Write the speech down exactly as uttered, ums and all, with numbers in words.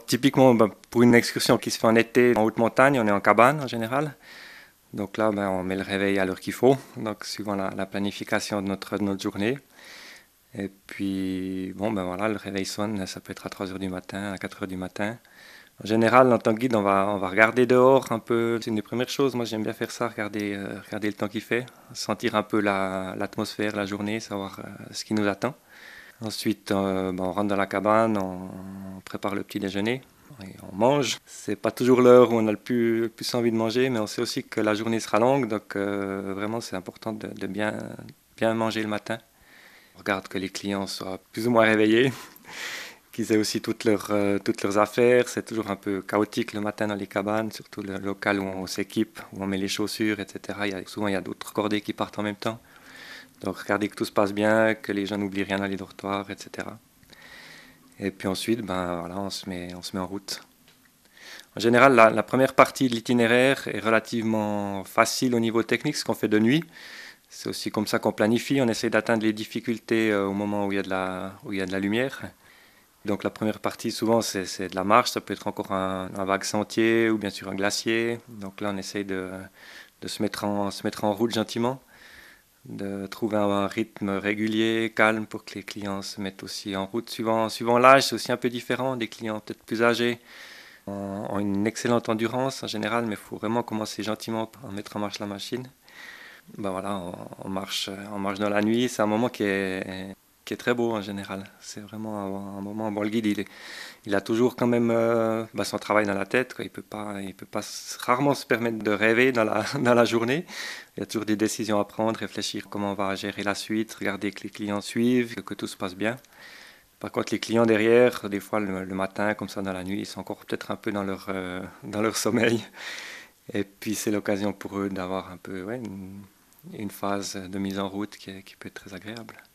typiquement, ben, pour une excursion qui se fait en été en haute montagne, on est en cabane en général. Donc là, ben, on met le réveil à l'heure qu'il faut, donc suivant la, la planification de notre, de notre journée. Et puis, bon, ben voilà, le réveil sonne, ça peut être à trois heures du matin, à quatre heures du matin. En général, en tant que guide, on va, on va regarder dehors un peu. C'est une des premières choses. Moi, j'aime bien faire ça, regarder, euh, regarder le temps qu'il fait, sentir un peu la, l'atmosphère, la journée, savoir euh, ce qui nous attend. Ensuite, euh, ben, on rentre dans la cabane, on, on prépare le petit déjeuner et on mange. C'est pas toujours l'heure où on a le plus, le plus envie de manger, mais on sait aussi que la journée sera longue, donc euh, vraiment, c'est important de, de bien, bien manger le matin. On regarde que les clients soient plus ou moins réveillés, qu'ils aient aussi toutes leurs, euh, toutes leurs affaires. C'est toujours un peu chaotique le matin dans les cabanes, surtout le local où on s'équipe, où on met les chaussures, et cetera. Il y a, souvent, il y a d'autres cordées qui partent en même temps. Donc, regardez que tout se passe bien, que les gens n'oublient rien dans les dortoirs, et cetera. Et puis ensuite, ben, voilà, on se met, on se met en route. En général, la, la première partie de l'itinéraire est relativement facile au niveau technique, ce qu'on fait de nuit. C'est aussi comme ça qu'on planifie. On essaie d'atteindre les difficultés euh, au moment où il y a de la, où il y a de la lumière. Donc la première partie, souvent, c'est, c'est de la marche. Ça peut être encore un, un vague sentier ou bien sûr un glacier. Donc là, on essaye de, de se mettre en, se mettre en route gentiment, de trouver un rythme régulier, calme pour que les clients se mettent aussi en route. Suivant, suivant l'âge, c'est aussi un peu différent. Des clients peut-être plus âgés ont, ont une excellente endurance en général, mais il faut vraiment commencer gentiment par mettre en marche la machine. Ben voilà, on, on marche, on marche dans la nuit. C'est un moment qui est, qui est très beau en général. C'est vraiment un, un moment. Bon, le guide, il, est, il a toujours quand même euh, ben son travail dans la tête, quoi. Il peut pas, il peut pas rarement se permettre de rêver dans la, dans la journée. Il y a toujours des décisions à prendre, réfléchir comment on va gérer la suite, regarder que les clients suivent, que, que tout se passe bien. Par contre, les clients derrière, des fois le, le matin, comme ça dans la nuit, ils sont encore peut-être un peu dans leur, euh, dans leur sommeil. Et puis c'est l'occasion pour eux d'avoir un peu ouais, une, une phase de mise en route qui, qui peut être très agréable.